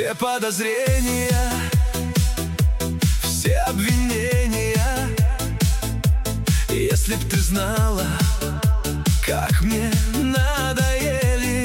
Все подозрения, все обвинения. Если б ты знала, как мне надоели.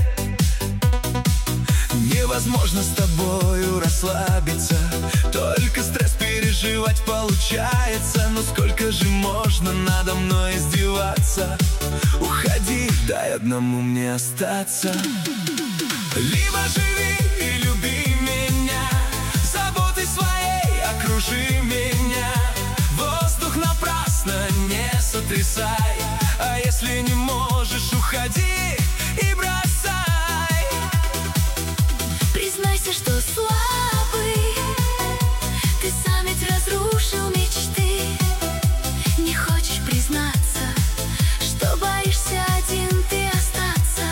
Невозможно с тобою расслабиться, только стресс переживать получается. Но сколько же можно надо мной издеваться? Уходи, дай одному мне остаться. Либо живи и люби меня, заботой своей окружи меня. Воздух напрасно не сотрясай, а если не можешь, уходи и бросай. Признайся, что слабый, ты сам ведь разрушил мечты. Не хочешь признаться, что боишься один ты остаться.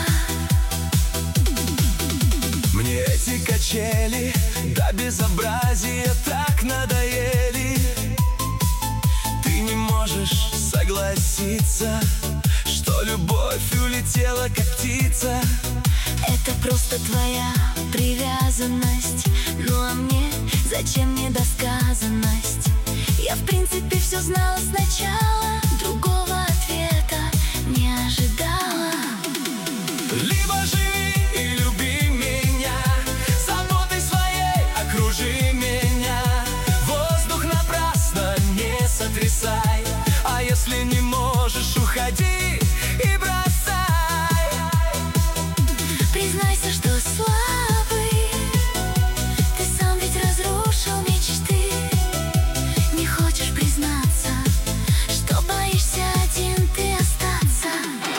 Мне эти качели до безобразия так надоели. Ты не можешь согласиться, что любовь улетела как птица. Это просто твоя привязанность. Ну а мне зачем недосказанность? Я в принципе все знала сначала, другого ответа не ожидала. Либо живи и люби меня, заботой своей окружи меня. Воздух напрасно не сотрясай, а если не можешь, уходи и бросай. Признайся, что слабый, ты сам ведь разрушил мечты. Не хочешь признаться, что боишься один ты остаться.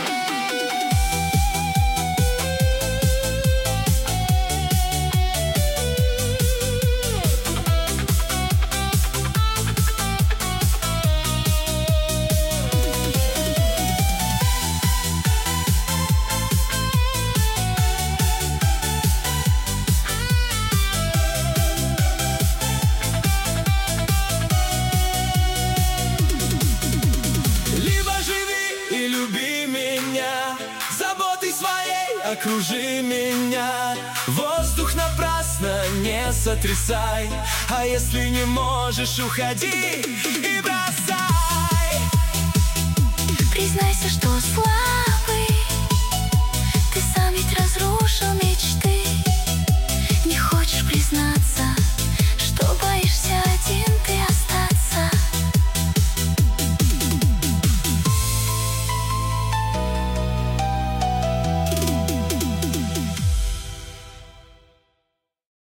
Заботой своей окружи меня. Воздух напрасно не сотрясай, а если не можешь, уходи и бросай. Признайся, что слабый,